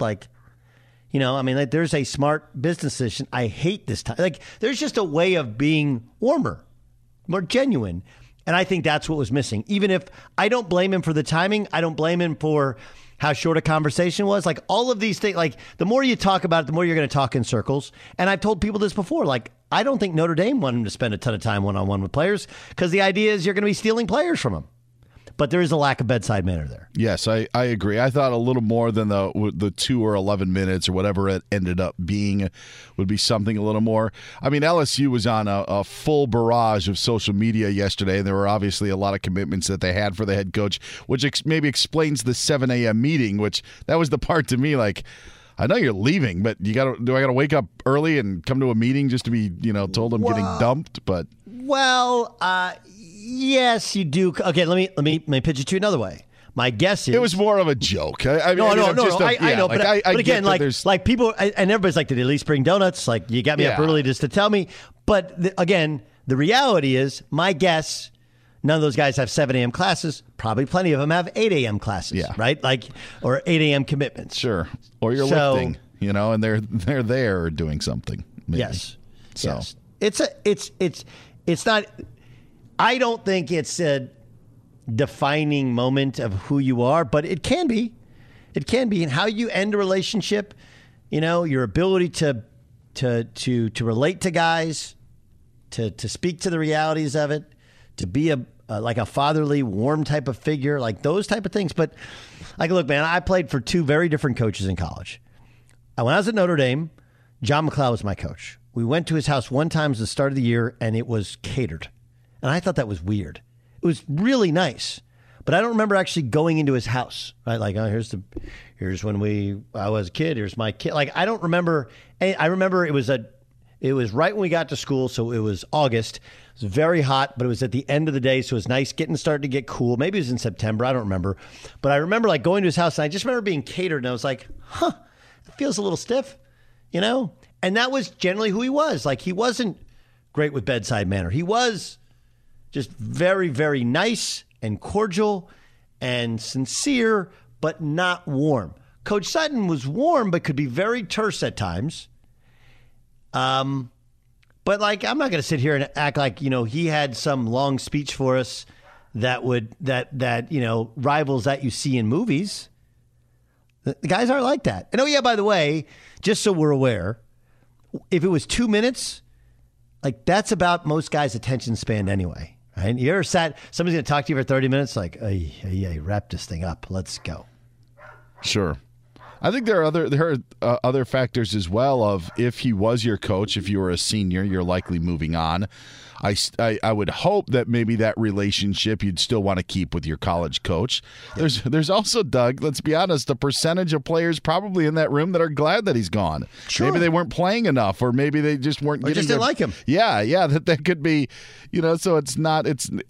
There's a smart business decision. I hate this time. There's just a way of being warmer, more genuine. And I think that's what was missing. Even if I don't blame him for the timing, I don't blame him for how short a conversation was. Like, all of these things, the more you talk about it, the more you're going to talk in circles. And I've told people this before. I don't think Notre Dame wanted him to spend a ton of time one-on-one with players, because the idea is you're going to be stealing players from them. But there is a lack of bedside manner there. Yes, I agree. I thought a little more than the 2 or 11 minutes or whatever it ended up being would be something a little more. I mean, LSU was on a full barrage of social media yesterday, and there were obviously a lot of commitments that they had for the head coach, which maybe explains the 7 a.m. meeting, which that was the part to me, like, I know you're leaving, but do I got to wake up early and come to a meeting just to be, told I'm getting dumped? But yes, you do. Okay, let me pitch it to you another way. My guess is it was more of a joke. I know, but again, like people, and everybody's like, did they at least bring donuts? Like, you got me up early just to tell me. But again, the reality is, my guess, none of those guys have 7 a.m. classes. Probably plenty of them have 8 a.m. classes, right? Or 8 a.m. commitments. Sure. Or you're lifting, and they're there doing something. Maybe. Yes. So it's not. I don't think it's a defining moment of who you are, but it can be. It can be. And how you end a relationship, your ability to relate to guys, to speak to the realities of it, to be a fatherly, warm type of figure, like those type of things. But look, man, I played for 2 very different coaches in college. When I was at Notre Dame, John McLeod was my coach. We went to his house one time at the start of the year, and it was catered. And I thought that was weird. It was really nice, but I don't remember actually going into his house. Right? Like, oh, here's when I was a kid. Here's my kid. Like, I don't remember. I remember it was It was right when we got to school, so it was August. It was very hot, but it was at the end of the day, so it was nice starting to get cool. Maybe it was in September. I don't remember. But I remember like going to his house, and I just remember being catered, and I was like, it feels a little stiff, you know? And that was generally who he was. Like, he wasn't great with bedside manner. He was just very, very nice and cordial and sincere, but not warm. Coach Sutton was warm, but could be very terse at times. But like, I'm not going to sit here and act like, you know, he had some long speech for us that you know, rivals that you see in movies. The guys aren't like that. And oh yeah, by the way, just so we're aware, if it was 2 minutes, like that's about most guys' attention span anyway. Right? You ever sat, somebody's going to talk to you for 30 minutes, like, hey, wrap this thing up. Let's go. Sure. I think there are other factors as well of if he was your coach, if you were a senior, you're likely moving on. I would hope that maybe that relationship you'd still want to keep with your college coach. Yeah. There's also, Doug, let's be honest, a percentage of players probably in that room that are glad that he's gone. Sure. Maybe they weren't playing enough, or maybe they just weren't getting didn't like him. Yeah, that could be, you know, so it's not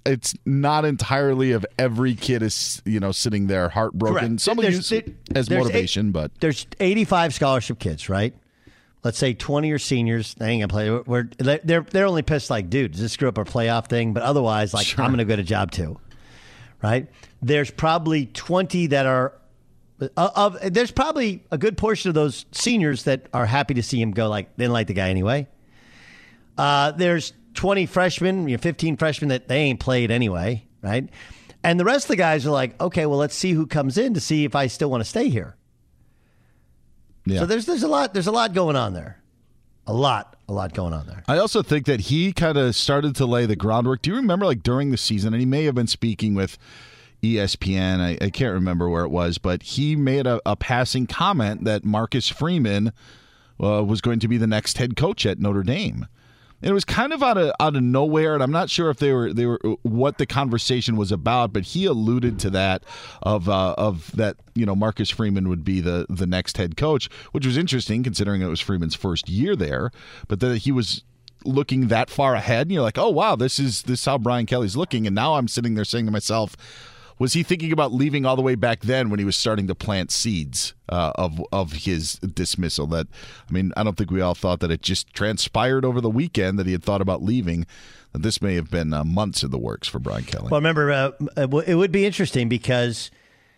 entirely of every kid is, you know, sitting there heartbroken. Correct. Some use it as motivation, but there's 85 scholarship kids, right? Let's say 20 are seniors. They ain't gonna play. They're only pissed like, dude, does this screw up our playoff thing? But otherwise, like, sure, I'm gonna get a job too, right? There's probably 20 that are there's probably a good portion of those seniors that are happy to see him go. Like, they didn't like the guy anyway. There's 20 freshmen, 15 freshmen that they ain't played anyway, right? And the rest of the guys are like, okay, well, let's see who comes in to see if I still want to stay here. Yeah. So there's a lot going on there. A lot going on there. I also think that he kind of started to lay the groundwork. Do you remember, like, during the season, and he may have been speaking with ESPN, I can't remember where it was, but he made a passing comment that Marcus Freeman was going to be the next head coach at Notre Dame. And it was kind of out of nowhere, and I'm not sure if they were what the conversation was about, but he alluded to that of that, you know, Marcus Freeman would be the next head coach, which was interesting considering it was Freeman's first year there, but that he was looking that far ahead, and you're like, oh wow, this is how Brian Kelly's looking, and now I'm sitting there saying to myself, was he thinking about leaving all the way back then when he was starting to plant seeds of his dismissal? That, I mean, I don't think we all thought that it just transpired over the weekend that he had thought about leaving. That this may have been months in the works for Brian Kelly. Well, remember, it would be interesting because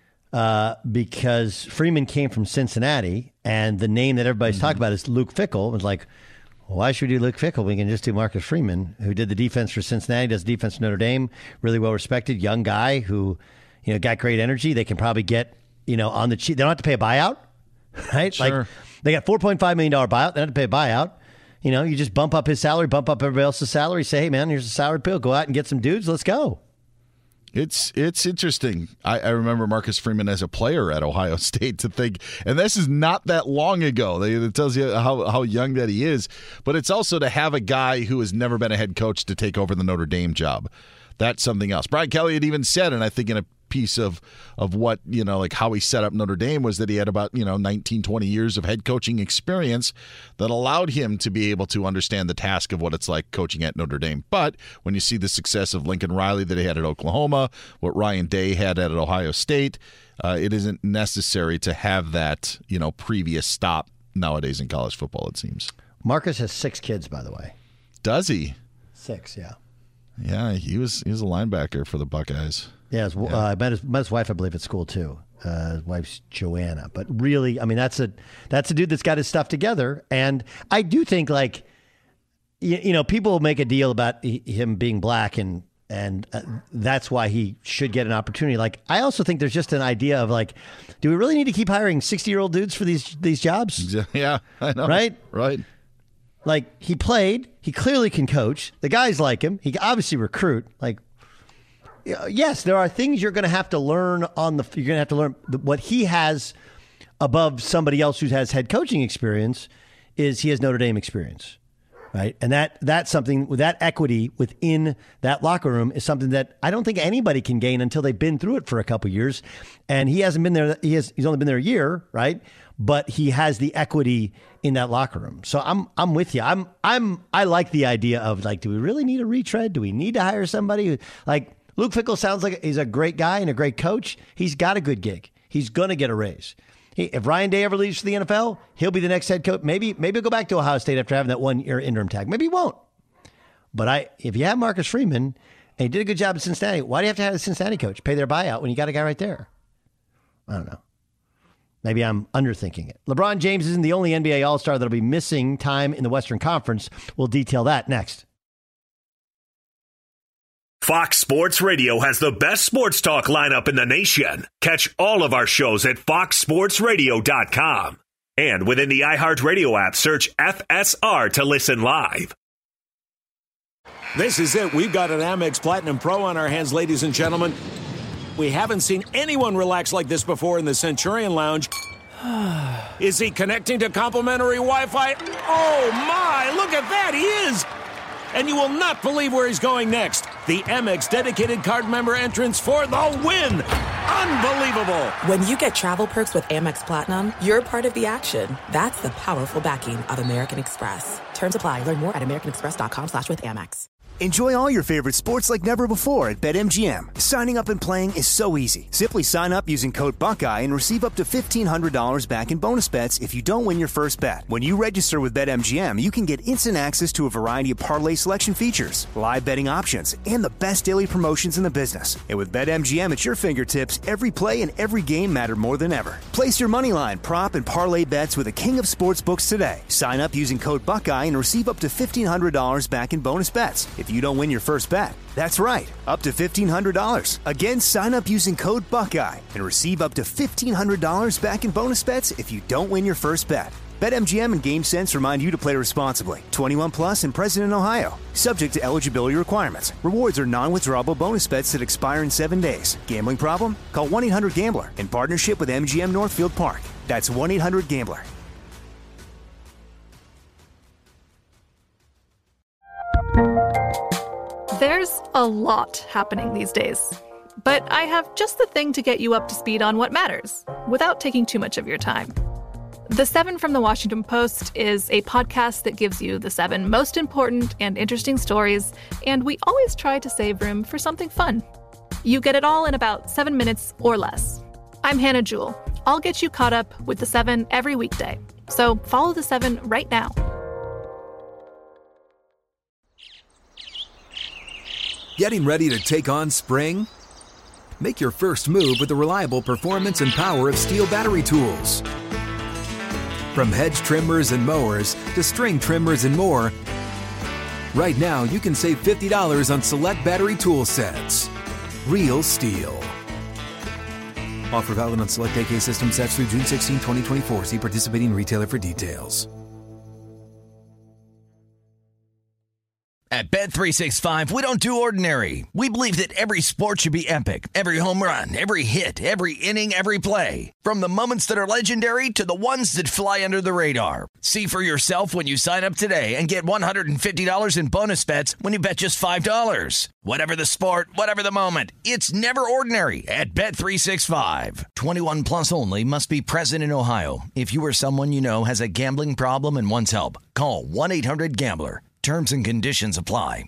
Freeman came from Cincinnati, and the name that everybody's talking about is Luke Fickell. It was like, well, why should we do Luke Fickell? We can just do Marcus Freeman, who did the defense for Cincinnati, does defense for Notre Dame, really well respected, young guy who, you know, got great energy. They can probably get, you know, on the cheap. They don't have to pay a buyout, right? Sure. Like, they got $4.5 million buyout. They don't have to pay a buyout. You know, you just bump up his salary, bump up everybody else's salary. Say, hey, man, here's a salary bill. Go out and get some dudes. Let's go. It's interesting. I remember Marcus Freeman as a player at Ohio State, to think, and this is not that long ago. It tells you how young that he is, but it's also to have a guy who has never been a head coach to take over the Notre Dame job. That's something else. Brian Kelly had even said, and I think in a piece of what, you know, like how he set up Notre Dame, was that he had about, you know, 19, 20 years of head coaching experience that allowed him to be able to understand the task of what it's like coaching at Notre Dame. But when you see the success of Lincoln Riley that he had at Oklahoma, what Ryan Day had at Ohio State, it isn't necessary to have that, you know, previous stop nowadays in college football, it seems. Marcus has 6 kids, by the way. Does he? 6, yeah. Yeah, he was a linebacker for the Buckeyes. Yeah, I met his wife, I believe, at school too. His wife's Joanna. But really, I mean, that's a dude that's got his stuff together. And I do think, like, you know, people make a deal about him being black, and that's why he should get an opportunity. Like, I also think there's just an idea of, like, do we really need to keep hiring 60-year-old dudes for these jobs? Yeah, I know. Right. Like, he played. He clearly can coach. The guys like him. He can obviously recruit. Like, yes, there are things you're going to have to learn you're going to have to learn. What he has above somebody else who has head coaching experience is he has Notre Dame experience. right? And that's something with that equity within that locker room is something that I don't think anybody can gain until they've been through it for a couple of years. And he hasn't been there. He's only been there a year, right? But he has the equity in that locker room. So I'm with you. I like the idea of like, do we really need a retread? Do we need to hire somebody like Luke Fickell? Sounds like he's a great guy and a great coach. He's got a good gig. He's going to get a raise. If Ryan Day ever leaves for the NFL, he'll be the next head coach. Maybe he'll go back to Ohio State after having that 1 year interim tag. Maybe he won't. But if you have Marcus Freeman and he did a good job at Cincinnati, why do you have to have a Cincinnati coach pay their buyout when you got a guy right there? I don't know. Maybe I'm underthinking it. LeBron James isn't the only NBA All-Star that'll be missing time in the Western Conference. We'll detail that next. Fox Sports Radio has the best sports talk lineup in the nation. Catch all of our shows at foxsportsradio.com. And within the iHeartRadio app, search FSR to listen live. This is it. We've got an Amex Platinum Pro on our hands, ladies and gentlemen. We haven't seen anyone relax like this before in the Centurion Lounge. Is he connecting to complimentary Wi-Fi? Oh, my! Look at that! He is! And you will not believe where he's going next. The Amex dedicated card member entrance for the win. Unbelievable. When you get travel perks with Amex Platinum, you're part of the action. That's the powerful backing of American Express. Terms apply. Learn more at americanexpress.com/withAmex. Enjoy all your favorite sports like never before at BetMGM. Signing up and playing is so easy. Simply sign up using code Buckeye and receive up to $1,500 back in bonus bets if you don't win your first bet. When you register with BetMGM, you can get instant access to a variety of parlay selection features, live betting options, and the best daily promotions in the business. And with BetMGM at your fingertips, every play and every game matter more than ever. Place your moneyline, prop, and parlay bets with the king of sportsbooks today. Sign up using code Buckeye and receive up to $1,500 back in bonus bets if you don't win your first bet. That's right, up to $1,500. Again, sign up using code Buckeye and receive up to $1,500 back in bonus bets if you don't win your first bet. BetMGM and GameSense remind you to play responsibly. 21 plus and present in Ohio. Subject to eligibility requirements. Rewards are non-withdrawable bonus bets that expire in 7 days. Gambling problem? Call 1-800-GAMBLER in partnership with MGM Northfield Park. That's 1-800-GAMBLER. There's a lot happening these days, but I have just the thing to get you up to speed on what matters without taking too much of your time. The 7 from the Washington Post is a podcast that gives you the 7 most important and interesting stories, and we always try to save room for something fun. You get it all in about 7 minutes or less. I'm Hannah Jewell. I'll get you caught up with the 7 every weekday. So follow the 7 right now. Getting ready to take on spring? Make your first move with the reliable performance and power of Steel battery tools. From hedge trimmers and mowers to string trimmers and more, right now you can save $50 on select battery tool sets. Real Steel. Offer valid on select AK system sets through June 16, 2024. See participating retailer for details. At Bet365, we don't do ordinary. We believe that every sport should be epic. Every home run, every hit, every inning, every play. From the moments that are legendary to the ones that fly under the radar. See for yourself when you sign up today and get $150 in bonus bets when you bet just $5. Whatever the sport, whatever the moment, it's never ordinary at Bet365. 21 plus only. Must be present in Ohio. If you or someone you know has a gambling problem and wants help, call 1-800-GAMBLER. Terms and conditions apply.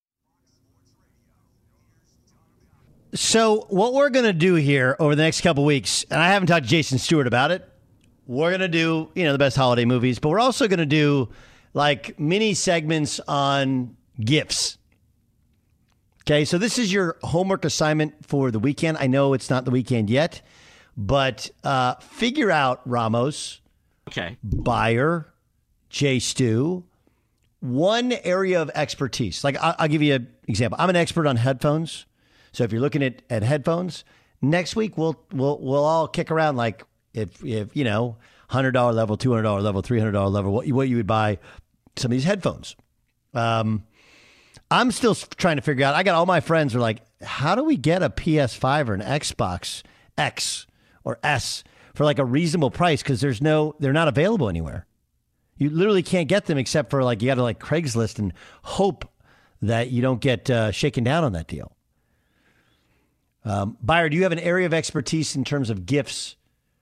So what we're going to do here over the next couple weeks, and I haven't talked to Jason Stewart about it, we're going to do, the best holiday movies, but we're also going to do like mini segments on gifts. Okay, so this is your homework assignment for the weekend. I know it's not the weekend yet, but figure out, Ramos, Buyer, J. Stu, one area of expertise. Like I'll give you an example. I'm an expert on headphones. So if you're looking at headphones, next week we'll all kick around like if $100 level, $200 level, $300 level, what you would buy some of these headphones. I'm still trying to figure out. I got all my friends are like, how do we get a PS5 or an Xbox X or S for like a reasonable price? Because they're not available anywhere. You literally can't get them except for you got to Craigslist and hope that you don't get shaken down on that deal. Buyer, do you have an area of expertise in terms of gifts,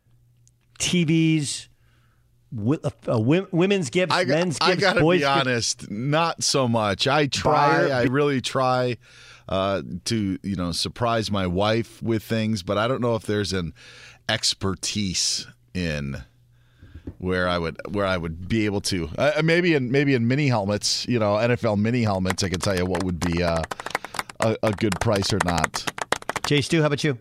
TVs, women's gifts, men's gifts, I gotta boys' be honest, not so much. I really try to surprise my wife with things, but I don't know if there's an expertise in where I would be able to maybe in mini helmets, NFL mini helmets. I can tell you what would be a good price or not. Jay Stu, how about you?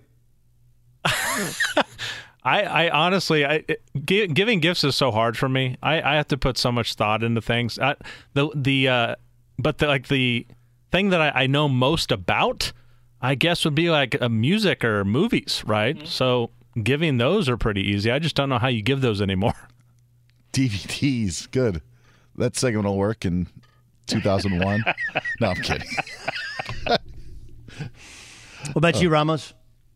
I honestly, giving gifts is so hard for me. I have to put so much thought into things. But the thing that I know most about, I guess, would be music or movies, right? Mm-hmm. So giving those are pretty easy. I just don't know how you give those anymore. DVDs, good. That segment will work in 2001. No, I'm kidding. What about you, Ramos?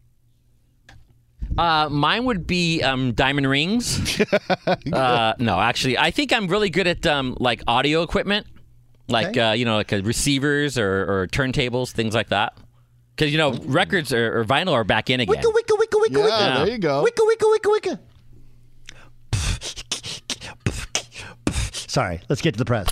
Mine would be diamond rings. No, actually, I think I'm really good at audio equipment, receivers or turntables, things like that. Because records or vinyl are back in again. Wicca. Yeah, there you go. Wicca. Sorry, let's get to the press.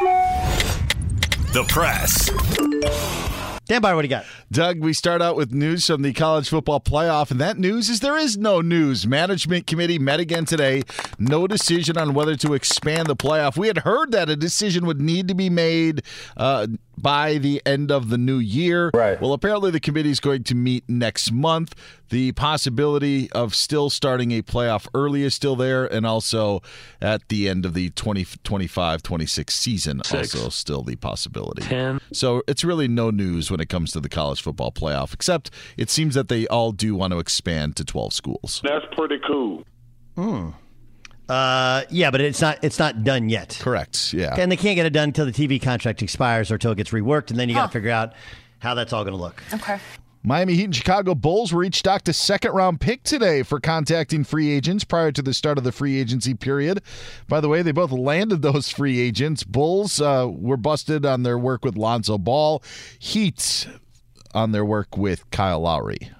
The press. Dan Byer, what do you got? Doug, we start out with news from the college football playoff, and that news is there is no news. Management committee met again today. No decision on whether to expand the playoff. We had heard that a decision would need to be made by the end of the new year. Right. Well, apparently the committee is going to meet next month. The possibility of still starting a playoff early is still there, and also at the end of the 2025-26 season, also still the possibility. 10. So it's really no news when it comes to the college football playoff, except it seems that they all do want to expand to 12 schools. That's pretty cool. Yeah, but it's not done yet. Correct. Yeah. And they can't get it done until the TV contract expires or until it gets reworked, and then you got to figure out how that's all going to look. Okay. Miami Heat and Chicago Bulls were each docked a second-round pick today for contacting free agents prior to the start of the free agency period. By the way, they both landed those free agents. Bulls were busted on their work with Lonzo Ball. Heat on their work with Kyle Lowry.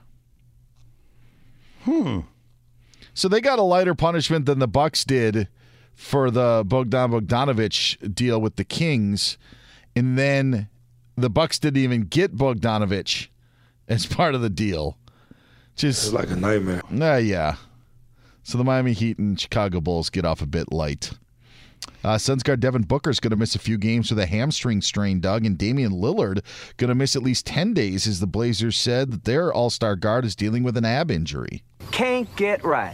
So they got a lighter punishment than the Bucks did for the Bogdanovich deal with the Kings, and then the Bucks didn't even get Bogdanovich as part of the deal. Just it's like a nightmare. Yeah. So the Miami Heat and Chicago Bulls get off a bit light. Suns guard Devin Booker is going to miss a few games with a hamstring strain, Doug, and Damian Lillard going to miss at least 10 days as the Blazers said that their all-star guard is dealing with an ab injury. Can't get right.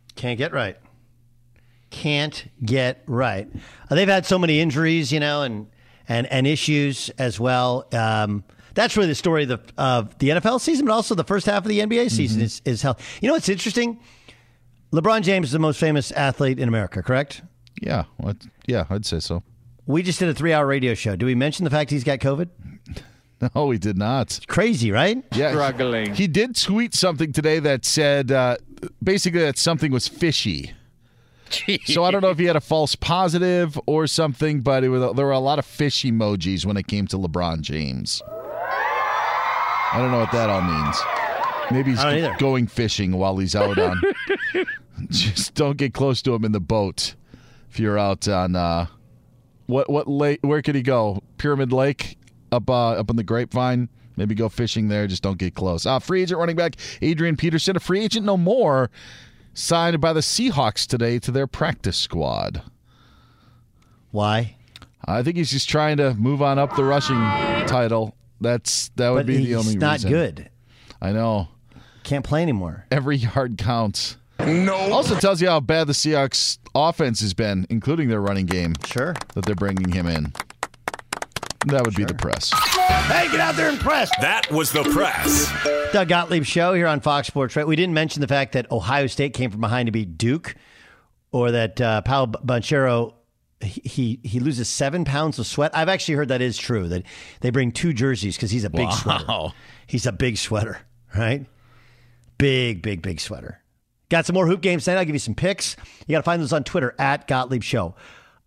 They've had so many injuries, and issues as well. That's really the story of the NFL season, but also the first half of the NBA season is health. It's interesting. LeBron James is the most famous athlete in America, correct? Yeah. I'd say so. We just did a 3-hour radio show. Do we mention the fact he's got COVID? No, we did not. It's crazy, right? Yeah. Struggling. He did tweet something today that said basically that something was fishy. So I don't know if he had a false positive or something, but there were a lot of fish emojis when it came to LeBron James. I don't know what that all means. Maybe he's going fishing while he's out on. Just don't get close to him in the boat if you're out on what lake? Where could he go? Pyramid Lake up in the Grapevine. Maybe go fishing there. Just don't get close. Free agent running back Adrian Peterson, a free agent no more, signed by the Seahawks today to their practice squad. Why? I think he's just trying to move on up the rushing title. That would be the only reason. He's not good. I know. Can't play anymore. Every yard counts. No. Also tells you how bad the Seahawks offense has been, including their running game. Sure. That they're bringing him in. That would be the press. Hey, get out there and press. That was the press. Doug Gottlieb Show here on Fox Sports. Right? We didn't mention the fact that Ohio State came from behind to beat Duke, or that Paolo Banchero, he loses 7 pounds of sweat. I've actually heard that is true, that they bring 2 jerseys because he's a big sweater. He's a big sweater, right? Big sweater. Got some more hoop games tonight. I'll give you some picks. You got to find those on Twitter, @Gottlieb Show.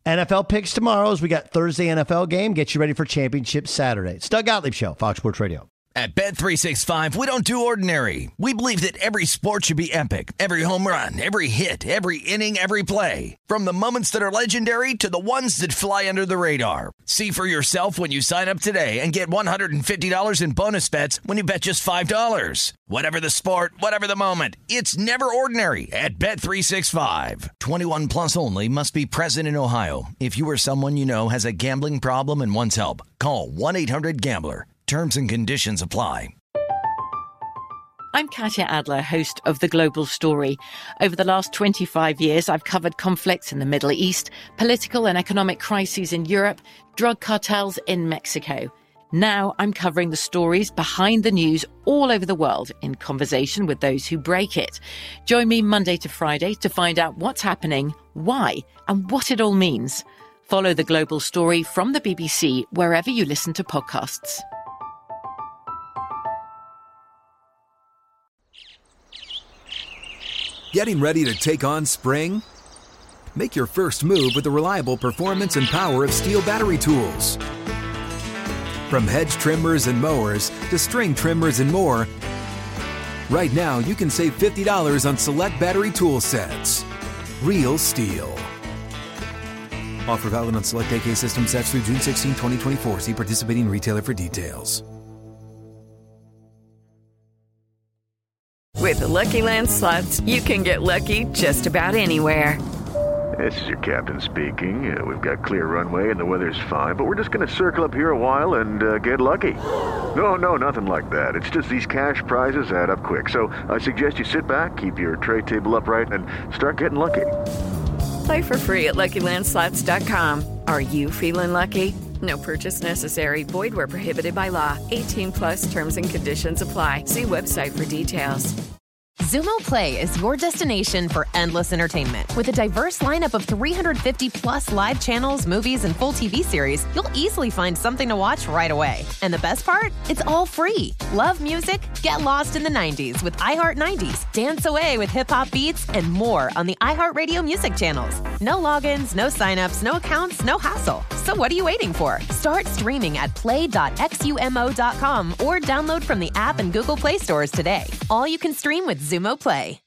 NFL picks tomorrow as we got Thursday NFL game. Get you ready for Championship Saturday. It's Doug Gottlieb Show, Fox Sports Radio. At Bet365, we don't do ordinary. We believe that every sport should be epic. Every home run, every hit, every inning, every play. From the moments that are legendary to the ones that fly under the radar. See for yourself when you sign up today and get $150 in bonus bets when you bet just $5. Whatever the sport, whatever the moment, it's never ordinary at Bet365. 21 plus only. Must be present in Ohio. If you or someone you know has a gambling problem and wants help, call 1-800-GAMBLER. Terms and conditions apply. I'm Katya Adler, host of The Global Story. Over the last 25 years, I've covered conflicts in the Middle East, political and economic crises in Europe, drug cartels in Mexico. Now I'm covering the stories behind the news all over the world in conversation with those who break it. Join me Monday to Friday to find out what's happening, why, and what it all means. Follow The Global Story from the BBC wherever you listen to podcasts. Getting ready to take on spring? Make your first move with the reliable performance and power of Steel battery tools. From hedge trimmers and mowers to string trimmers and more, right now you can save $50 on select battery tool sets. Real Steel. Offer valid on select AK system sets through June 16, 2024. See participating retailer for details. With the Lucky Land Slots, you can get lucky just about anywhere. This is your captain speaking. We've got clear runway and the weather's fine, but we're just going to circle up here a while and get lucky. No, nothing like that. It's just these cash prizes add up quick. So I suggest you sit back, keep your tray table upright, and start getting lucky. Play for free at LuckyLandSlots.com. Are you feeling lucky? No purchase necessary. Void where prohibited by law. 18 plus terms and conditions apply. See website for details. Xumo Play is your destination for endless entertainment. With a diverse lineup of 350 plus live channels, movies, and full TV series, you'll easily find something to watch right away. And the best part? It's all free. Love music? Get lost in the 90s with iHeart 90s. Dance away with hip-hop beats and more on the iHeartRadio music channels. No logins, no signups, no accounts, no hassle. So what are you waiting for? Start streaming at play.xumo.com or download from the app and Google Play stores today. All you can stream with Xumo Play.